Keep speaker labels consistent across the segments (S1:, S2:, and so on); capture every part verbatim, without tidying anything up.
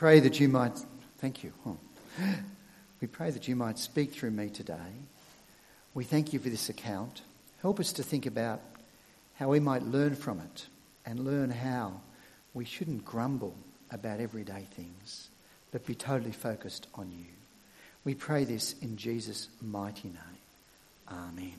S1: pray that you might, thank you. Oh. We pray that you might speak through me today. We thank you for this account. Help us to think about how we might learn from it and learn how we shouldn't grumble about everyday things, but be totally focused on you. We pray this in Jesus' mighty name. Amen.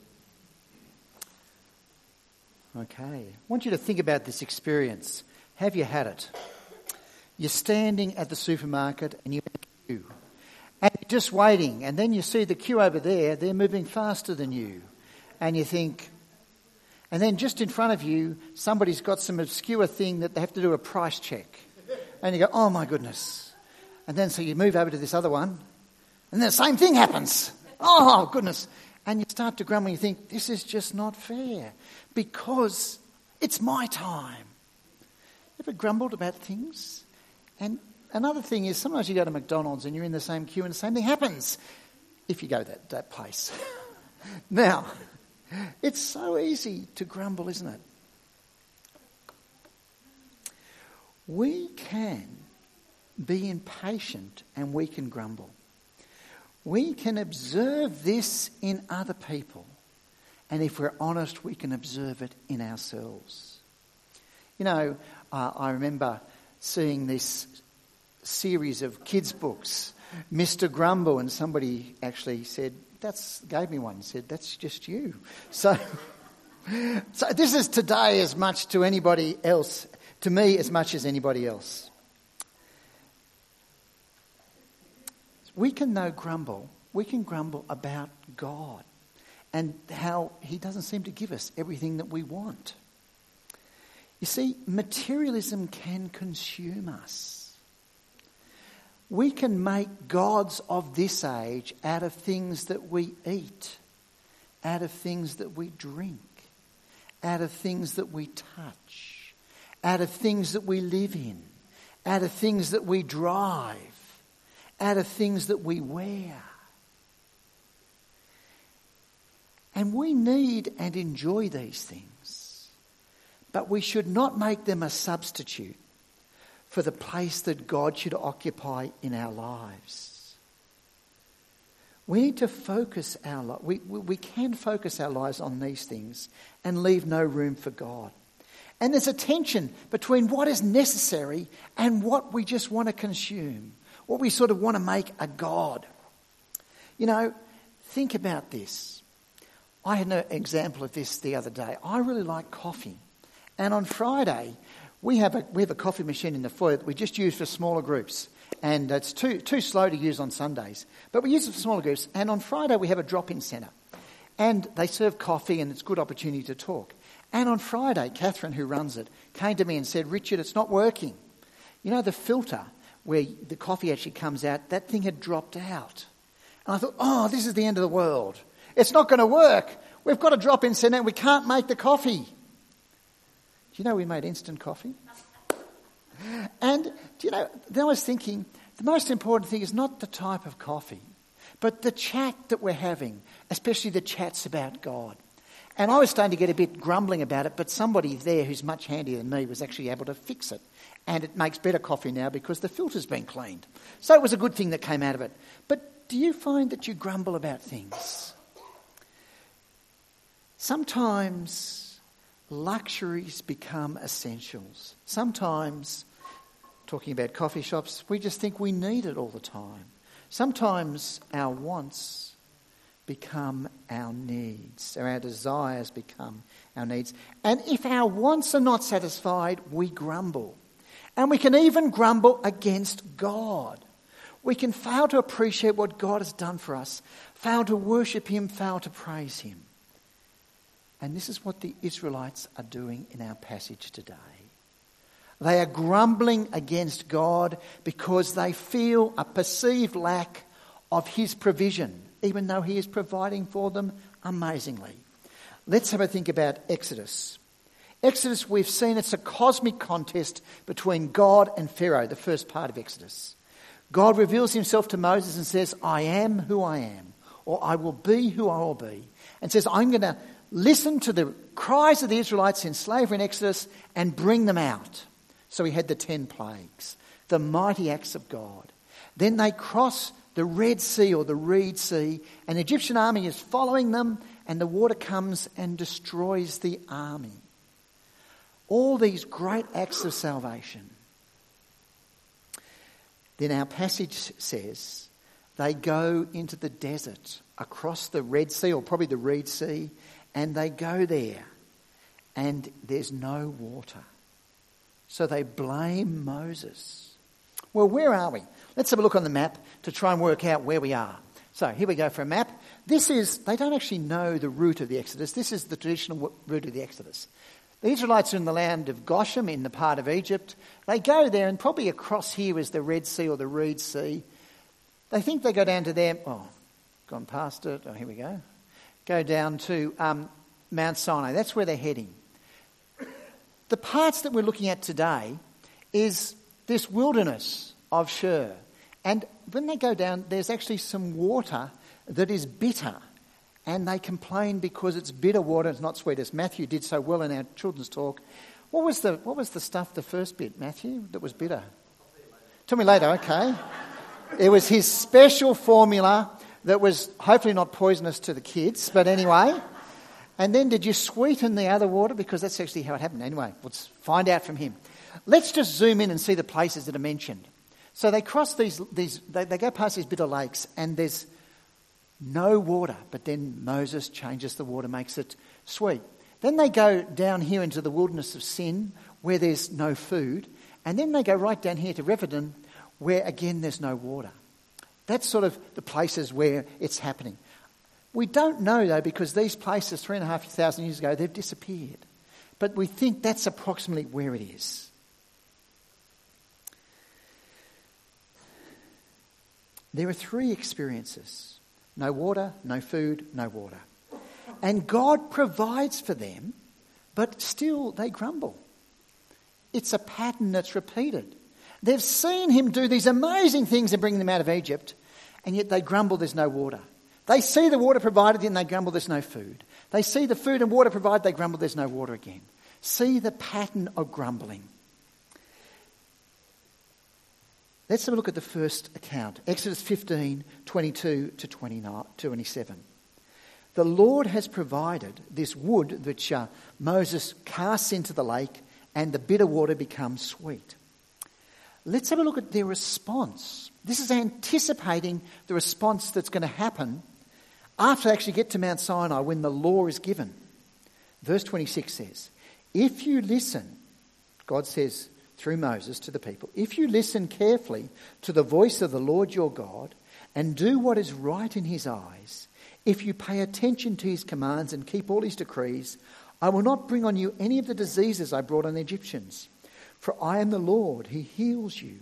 S1: Okay, I want you to think about this experience. Have you had it? You're standing at the supermarket and you're in a queue. And you're just waiting, and then you see the queue over there, they're moving faster than you. And you think, and then just in front of you, somebody's got some obscure thing that they have to do a price check. And you go, oh my goodness. And then so you move over to this other one, and then the same thing happens. Oh goodness. And you start to grumble and you think, this is just not fair because it's my time. Ever grumbled about things? And another thing is sometimes you go to McDonald's and you're in the same queue and the same thing happens if you go that, that place. Now, it's so easy to grumble, isn't it? We can be impatient and we can grumble. We can observe this in other people. And if we're honest, we can observe it in ourselves. You know, uh, I remember seeing this series of kids' books, Mister Grumble, and somebody actually said, that's, gave me one, said, that's just you. So, so this is today as much to anybody else, to me as much as anybody else. We can no grumble. We can grumble about God and how he doesn't seem to give us everything that we want. You see, materialism can consume us. We can make gods of this age out of things that we eat, out of things that we drink, out of things that we touch, out of things that we live in, out of things that we drive, out of things that we wear. And we need and enjoy these things, but we should not make them a substitute for the place that God should occupy in our lives. We need to focus our li- we, we we can focus our lives on these things and leave no room for God. And there's a tension between what is necessary and what we just want to consume, what we sort of want to make a God. You know, think about this. I had an example of this the other day. I really like coffee. And on Friday, we have a we have a coffee machine in the foyer that we just use for smaller groups. And it's too too slow to use on Sundays. But we use it for smaller groups. And on Friday, we have a drop-in centre. And they serve coffee and it's a good opportunity to talk. And on Friday, Catherine, who runs it, came to me and said, Richard, it's not working. You know, the filter where the coffee actually comes out, that thing had dropped out. And I thought, oh, this is the end of the world. It's not going to work. We've got a drop-in centre and we can't make the coffee. Do you know we made instant coffee? And, do you know, then I was thinking, the most important thing is not the type of coffee, but the chat that we're having, especially the chats about God. And I was starting to get a bit grumbling about it, but somebody there who's much handier than me was actually able to fix it. And it makes better coffee now because the filter's been cleaned. So it was a good thing that came out of it. But do you find that you grumble about things? Sometimes luxuries become essentials. Sometimes, talking about coffee shops, we just think we need it all the time. Sometimes our wants become our needs, or our desires become our needs. And if our wants are not satisfied, we grumble. And we can even grumble against God. We can fail to appreciate what God has done for us, fail to worship him, fail to praise him. And this is what the Israelites are doing in our passage today. They are grumbling against God because they feel a perceived lack of his provision, even though he is providing for them amazingly. Let's have a think about Exodus. Exodus, we've seen it's a cosmic contest between God and Pharaoh, the first part of Exodus. God reveals himself to Moses and says, I am who I am, or I will be who I will be. And says, I'm going to listen to the cries of the Israelites in slavery in Exodus and bring them out. So he had the ten plagues. the mighty acts of God. Then they cross the Red Sea or the Reed Sea, and the Egyptian army is following them, and the water comes and destroys the army. All these great acts of salvation. Then our passage says they go into the desert across the Red Sea, or probably the Reed Sea, and they go there and there's no water. So they blame Moses. Well, where are we? Let's have a look on the map to try and work out where we are. So here we go for a map. This is, they don't actually know the route of the Exodus. This is the traditional route of the Exodus. The Israelites are in the land of Goshen, in the part of Egypt. They go there, and probably across here is the Red Sea or the Reed Sea. They think they go down to there. Oh, gone past it. Oh, here we go. Go down to um, Mount Sinai. That's where they're heading. The parts that we're looking at today is this wilderness of Shur. And when they go down, there's actually some water that is bitter. And they complain because it's bitter water, it's not sweet, as Matthew did so well in our children's talk. What was the what was the stuff, the first bit, Matthew, that was bitter? Tell me later, okay. It was his special formula that was hopefully not poisonous to the kids, but anyway. And then did you sweeten the other water? Because that's actually how it happened. Anyway, let's find out from him. Let's just zoom in and see the places that are mentioned. So they cross these, these they, they go past these bitter lakes, and there's no water, but then Moses changes the water, makes it sweet. Then they go down here into the wilderness of Sin, where there's no food, and then they go right down here to Rephidim, where again there's no water. That's sort of the places where it's happening. We don't know, though, because these places three and a half thousand years ago, they've disappeared. But we think that's approximately where it is. There are three experiences. No water, no food, no water. And God provides for them, but still they grumble. It's a pattern that's repeated. They've seen him do these amazing things and bring them out of Egypt, and yet they grumble there's no water. They see the water provided, then they grumble there's no food. They see the food and water provided, they grumble there's no water again. See the pattern of grumbling. Let's have a look at the first account. Exodus fifteen, twenty-two to twenty-seven. The Lord has provided this wood which uh, Moses casts into the lake, and the bitter water becomes sweet. Let's have a look at their response. This is anticipating the response that's going to happen after they actually get to Mount Sinai when the law is given. Verse twenty-six says, if you listen, God says through Moses to the people, if you listen carefully to the voice of the Lord your God and do what is right in his eyes, if you pay attention to his commands and keep all his decrees, I will not bring on you any of the diseases I brought on the Egyptians. For I am the Lord, he heals you.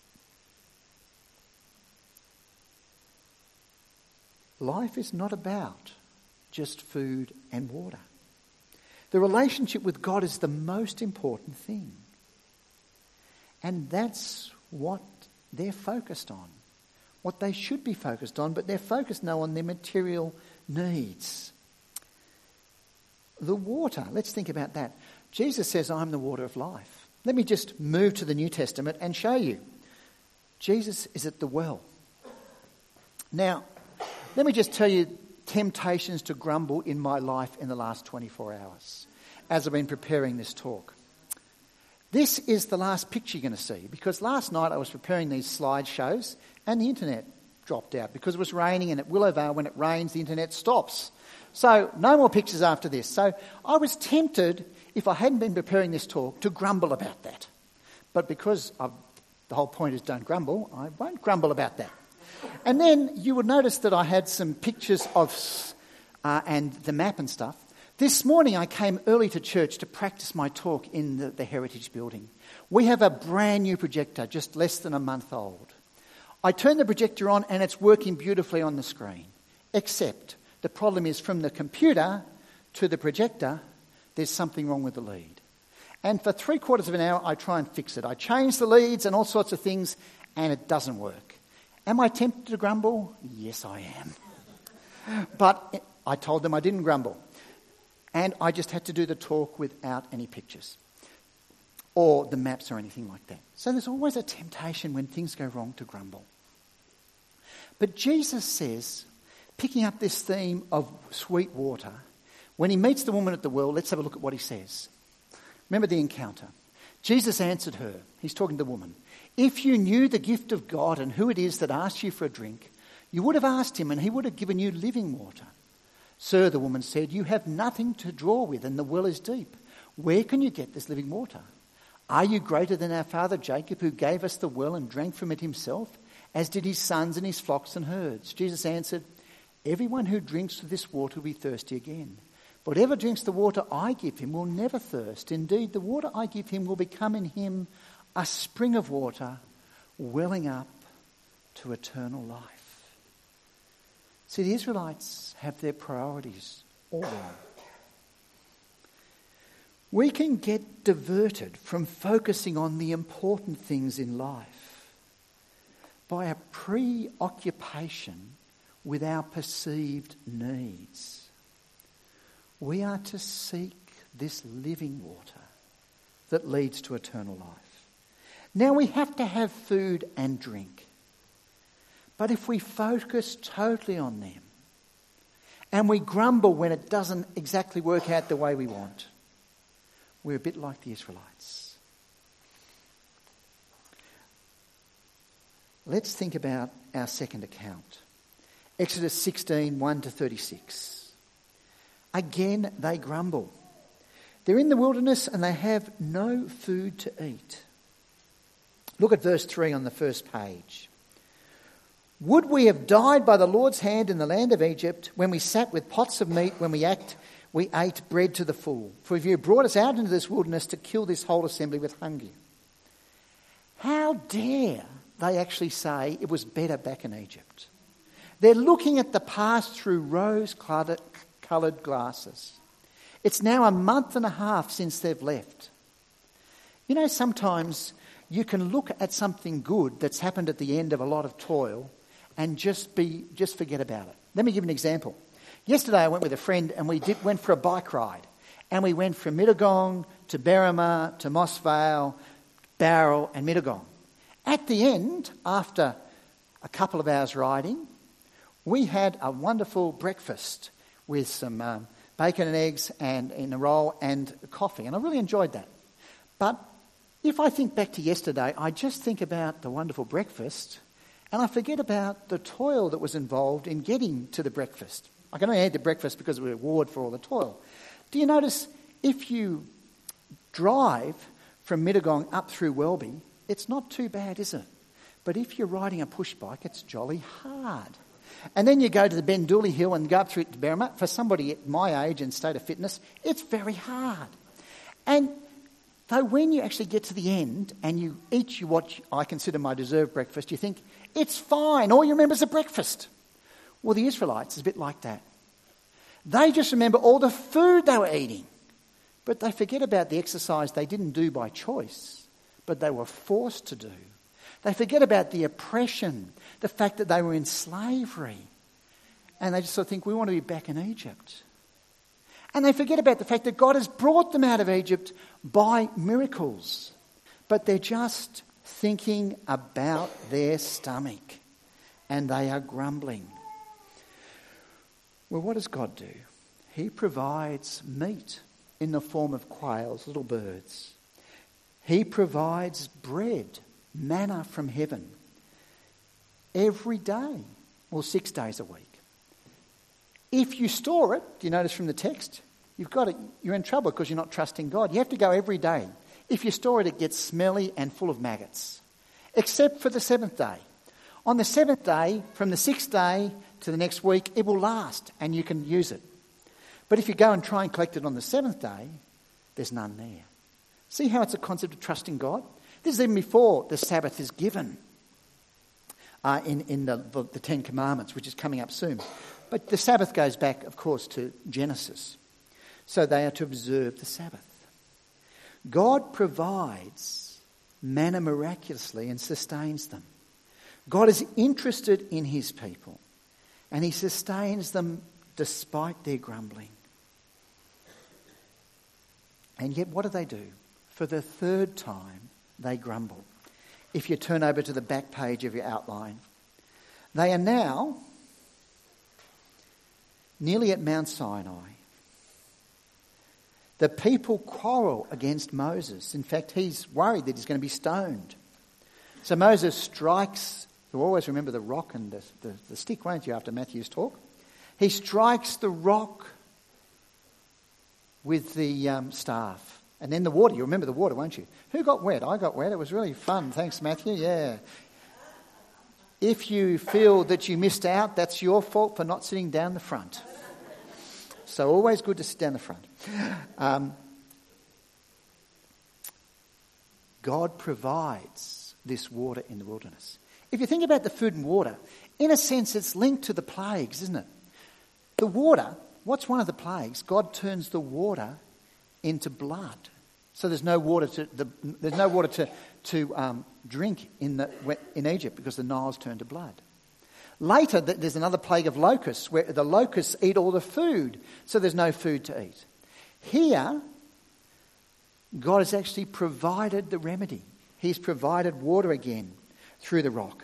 S1: Life is not about just food and water. The relationship with God is the most important thing. And that's what they're focused on. What they should be focused on, but they're focused now on their material needs. The water, let's think about that. Jesus says, I'm the water of life. Let me just move to the New Testament and show you. Jesus is at the well. Now, let me just tell you temptations to grumble in my life in the last twenty-four hours as I've been preparing this talk. This is the last picture you're going to see, because last night I was preparing these slideshows and the internet dropped out because it was raining, and at Willowvale when it rains the internet stops. So no more pictures after this. So I was tempted, if I hadn't been preparing this talk, to grumble about that. But because I've, the whole point is don't grumble, I won't grumble about that. And then you would notice that I had some pictures of uh, and the map and stuff. This morning I came early to church to practice my talk in the, the Heritage Building. We have a brand new projector, just less than a month old. I turned the projector on and it's working beautifully on the screen. Except the problem is from the computer to the projector, there's something wrong with the lead. And for three quarters of an hour I try and fix it. I change the leads and all sorts of things and it doesn't work. Am I tempted to grumble? Yes, I am. But I told them I didn't grumble. And I just had to do the talk without any pictures. or the maps or anything like that. So there's always a temptation when things go wrong to grumble. But Jesus says, picking up this theme of sweet water, when he meets the woman at the well, let's have a look at what he says. Remember the encounter. Jesus answered her, he's talking to the woman, "If you knew the gift of God and who it is that asks you for a drink, you would have asked him and he would have given you living water." "Sir," the woman said, "you have nothing to draw with and the well is deep. Where can you get this living water? Are you greater than our father Jacob, who gave us the well and drank from it himself, as did his sons and his flocks and herds?" Jesus answered, "Everyone who drinks of this water will be thirsty again. But whoever drinks the water I give him will never thirst. Indeed, the water I give him will become in him a spring of water welling up to eternal life." See, the Israelites have their priorities all wrong. We can get diverted from focusing on the important things in life by a preoccupation with our perceived needs. We are to seek this living water that leads to eternal life. Now, we have to have food and drink. But if we focus totally on them and we grumble when it doesn't exactly work out the way we want, we're a bit like the Israelites. Let's think about our second account. Exodus sixteen, one to thirty-six. Again, they grumble. They're in the wilderness and they have no food to eat. Look at verse three on the first page. "Would we have died by the Lord's hand in the land of Egypt, when we sat with pots of meat, when we ate, we ate bread to the full? For if you brought us out into this wilderness to kill this whole assembly with hunger." How dare they actually say it was better back in Egypt? They're looking at the past through rose-coloured coloured glasses. It's now a month and a half since they've left. You know, sometimes you can look at something good that's happened at the end of a lot of toil and just be just forget about it. Let me give you an example. Yesterday I went with a friend and we did, went for a bike ride. And we went from Mittagong to Berrima to Moss Vale, Bowral and Mittagong. At the end, after a couple of hours riding, we had a wonderful breakfast with some um, bacon and eggs and in a roll and coffee. And I really enjoyed that. But if I think back to yesterday, I just think about the wonderful breakfast and I forget about the toil that was involved in getting to the breakfast. I can only eat the breakfast because of the reward for all the toil. Do you notice if you drive from Mittagong up through Welby, it's not too bad, is it? But if you're riding a push bike, it's jolly hard. And then you go to the Bendooley Hill and go up through it to Berrima. For somebody at my age and state of fitness, it's very hard. And though when you actually get to the end and you eat you what I consider my deserved breakfast, you think, it's fine, all you remember is the breakfast. Well, the Israelites is a bit like that. They just remember all the food they were eating. But they forget about the exercise they didn't do by choice, but they were forced to do. They forget about the oppression, the fact that they were in slavery. And they just sort of think, we want to be back in Egypt. And they forget about the fact that God has brought them out of Egypt by miracles. But they're just thinking about their stomach. And they are grumbling. Well, what does God do? He provides meat in the form of quails, little birds. He provides bread, manna from heaven, every day, well, six days a week. If you store it, do you notice from the text, you've got it, you're in trouble because you're not trusting God. You have to go every day. If you store it, it gets smelly and full of maggots, except for the seventh day. On the seventh day, from the sixth day to the next week, it will last and you can use it. But if you go and try and collect it on the seventh day, there's none there. See how it's a concept of trusting God? This is even before the Sabbath is given uh, in, in the, the, the Ten Commandments, which is coming up soon. But the Sabbath goes back, of course, to Genesis. So they are to observe the Sabbath. God provides manna miraculously and sustains them. God is interested in his people and he sustains them despite their grumbling. And yet what do they do? For the third time, they grumble. If you turn over to the back page of your outline, they are now nearly at Mount Sinai. The people quarrel against Moses. In fact, he's worried that he's going to be stoned. So Moses strikes, you always remember the rock and the, the, the stick, won't you, after Matthew's talk? He strikes the rock with the um, staff. And then the water, you remember the water, won't you? Who got wet? I got wet. It was really fun. Thanks, Matthew. Yeah. If you feel that you missed out, that's your fault for not sitting down the front. So always good to sit down the front. Um, God provides this water in the wilderness. If you think about the food and water, in a sense it's linked to the plagues, isn't it? The water, what's one of the plagues? God turns the water into blood. So there's no water to the, there's no water to to um, drink in the in Egypt because the Nile's turned to blood. Later, there's another plague of locusts where the locusts eat all the food, so there's no food to eat. Here, God has actually provided the remedy. He's provided water again through the rock.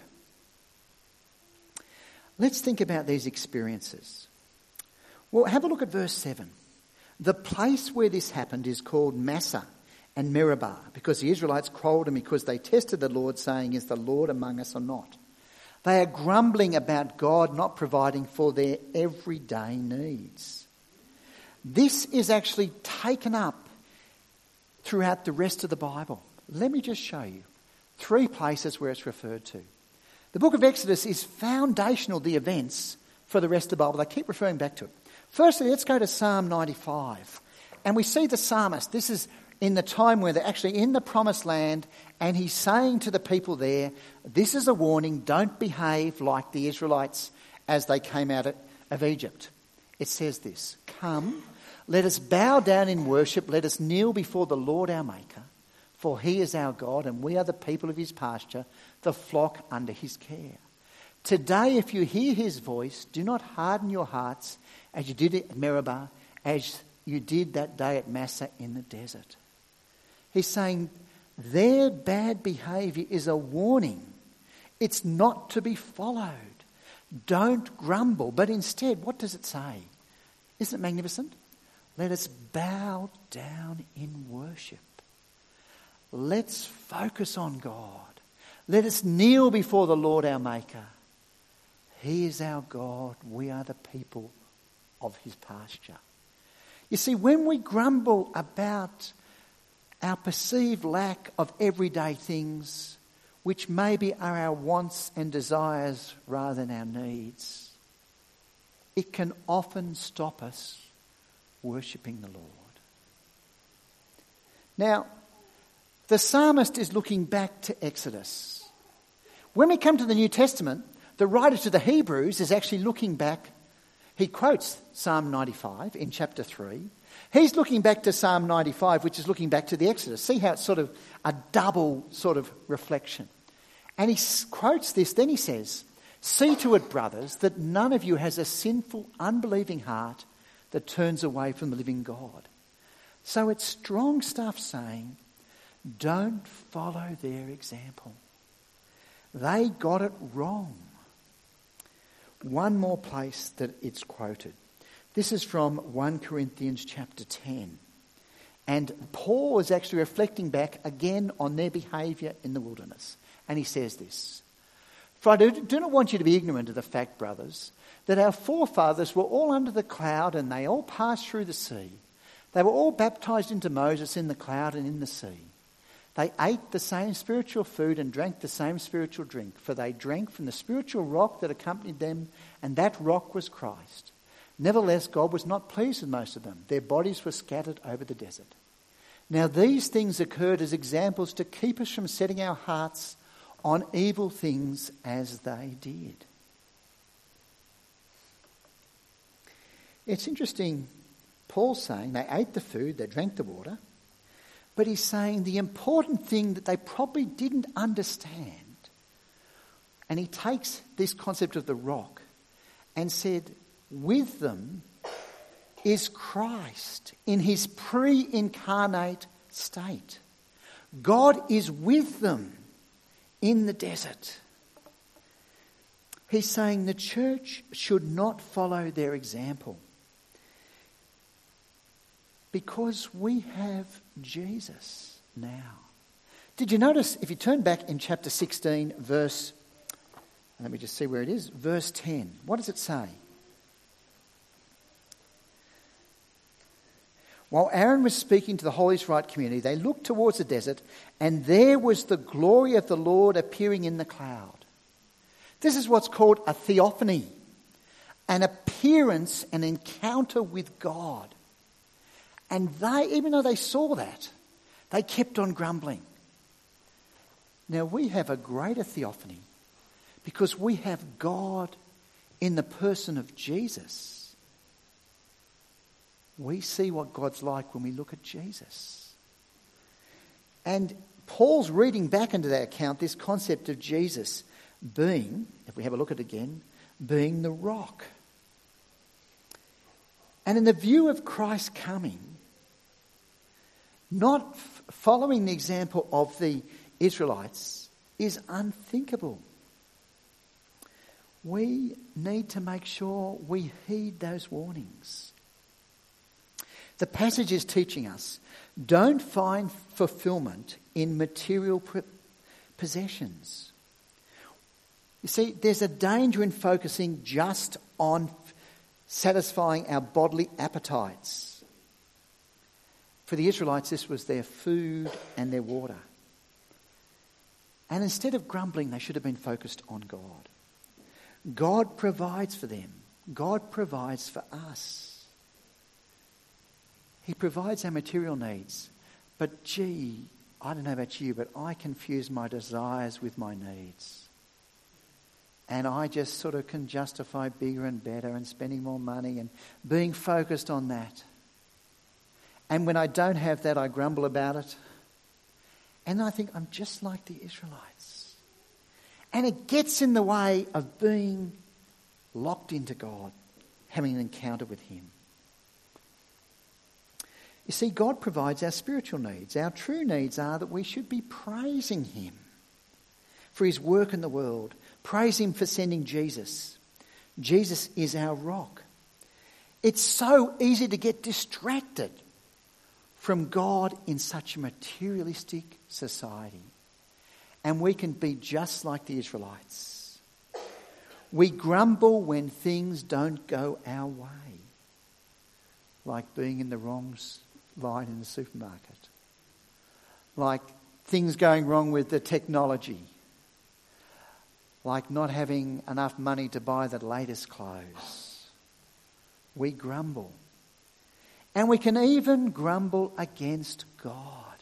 S1: Let's think about these experiences. Well, have a look at verse seven. The place where this happened is called Massah and Meribah, because the Israelites quarrelled and because they tested the Lord, saying, is the Lord among us or not? They are grumbling about God not providing for their everyday needs. This is actually taken up throughout the rest of the Bible. Let me just show you three places where it's referred to. The book of Exodus is foundational, the events, for the rest of the Bible. They keep referring back to it. Firstly, let's go to Psalm ninety-five. And we see the psalmist. This is in the time where they're actually in the promised land, and he's saying to the people there, this is a warning, don't behave like the Israelites as they came out of Egypt. It says this, come, let us bow down in worship, let us kneel before the Lord our Maker, for he is our God, and we are the people of his pasture, the flock under his care. Today, if you hear his voice, do not harden your hearts as you did at Meribah, as you did that day at Massah in the desert. He's saying their bad behaviour is a warning. It's not to be followed. Don't grumble. But instead, what does it say? Isn't it magnificent? Let us bow down in worship. Let's focus on God. Let us kneel before the Lord our Maker. He is our God. We are the people of his pasture. You see, when we grumble about our perceived lack of everyday things, which maybe are our wants and desires rather than our needs, it can often stop us worshipping the Lord. Now, the psalmist is looking back to Exodus. When we come to the New Testament, the writer to the Hebrews is actually looking back. He quotes Psalm ninety-five in chapter three. He's looking back to Psalm ninety-five, which is looking back to the Exodus. See how it's sort of a double sort of reflection. And he quotes this, then he says, see to it, brothers, that none of you has a sinful, unbelieving heart that turns away from the living God. So it's strong stuff saying, don't follow their example. They got it wrong. One more place that it's quoted. This is from First Corinthians chapter ten. And Paul is actually reflecting back again on their behaviour in the wilderness. And he says this, for I do, do not want you to be ignorant of the fact, brothers, that our forefathers were all under the cloud and they all passed through the sea. They were all baptised into Moses in the cloud and in the sea. They ate the same spiritual food and drank the same spiritual drink, for they drank from the spiritual rock that accompanied them, and that rock was Christ. Nevertheless, God was not pleased with most of them. Their bodies were scattered over the desert. Now these things occurred as examples to keep us from setting our hearts on evil things as they did. It's interesting, Paul's saying they ate the food, they drank the water, but he's saying the important thing that they probably didn't understand, and he takes this concept of the rock and said, with them is Christ in his pre-incarnate state. God is with them in the desert. He's saying the church should not follow their example because we have Jesus now. Did you notice, if you turn back in chapter sixteen, verse, let me just see where it is, verse ten. What does it say? While Aaron was speaking to the whole Israelite community, they looked towards the desert, and there was the glory of the Lord appearing in the cloud. This is what's called a theophany, an appearance, an encounter with God. And they, even though they saw that, they kept on grumbling. Now we have a greater theophany because we have God in the person of Jesus. We see what God's like when we look at Jesus. And Paul's reading back into that account this concept of Jesus being, if we have a look at it again, being the rock. And in the view of Christ's coming, not f- following the example of the Israelites is unthinkable. We need to make sure we heed those warnings. The passage is teaching us, don't find fulfillment in material possessions. You see, there's a danger in focusing just on satisfying our bodily appetites. For the Israelites, this was their food and their water. And instead of grumbling, they should have been focused on God. God provides for them. God provides for us. He provides our material needs. But gee, I don't know about you, but I confuse my desires with my needs. And I just sort of can justify bigger and better and spending more money and being focused on that. And when I don't have that, I grumble about it. And I think I'm just like the Israelites. And it gets in the way of being locked into God, having an encounter with Him. You see, God provides our spiritual needs. Our true needs are that we should be praising Him for His work in the world. Praise Him for sending Jesus. Jesus is our rock. It's so easy to get distracted from God in such a materialistic society. And we can be just like the Israelites. We grumble when things don't go our way, like being in the wrong line in the supermarket, like things going wrong with the technology, like not having enough money to buy the latest clothes. We grumble. And we can even grumble against God.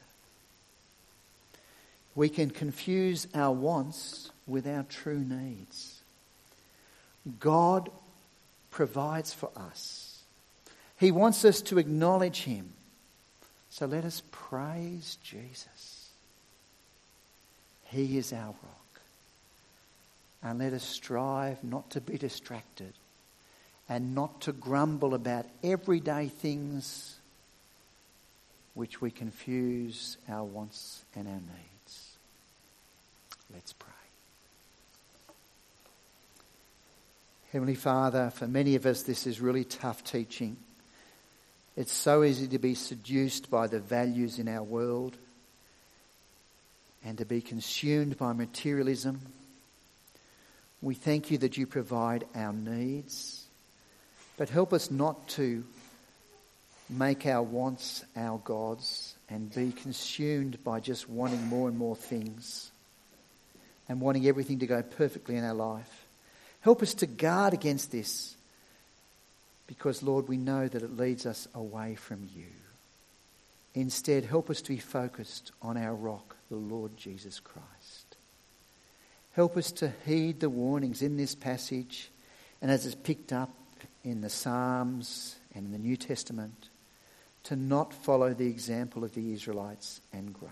S1: We can confuse our wants with our true needs. God provides for us. He wants us to acknowledge Him. So let us praise Jesus. He is our rock. And let us strive not to be distracted and not to grumble about everyday things which we confuse our wants and our needs. Let's pray. Heavenly Father, for many of us this is really tough teaching. It's so easy to be seduced by the values in our world and to be consumed by materialism. We thank You that You provide our needs, but help us not to make our wants our gods and be consumed by just wanting more and more things and wanting everything to go perfectly in our life. Help us to guard against this because, Lord, we know that it leads us away from You. Instead, help us to be focused on our rock, the Lord Jesus Christ. Help us to heed the warnings in this passage and as it's picked up in the Psalms and in the New Testament, to not follow the example of the Israelites and grumble.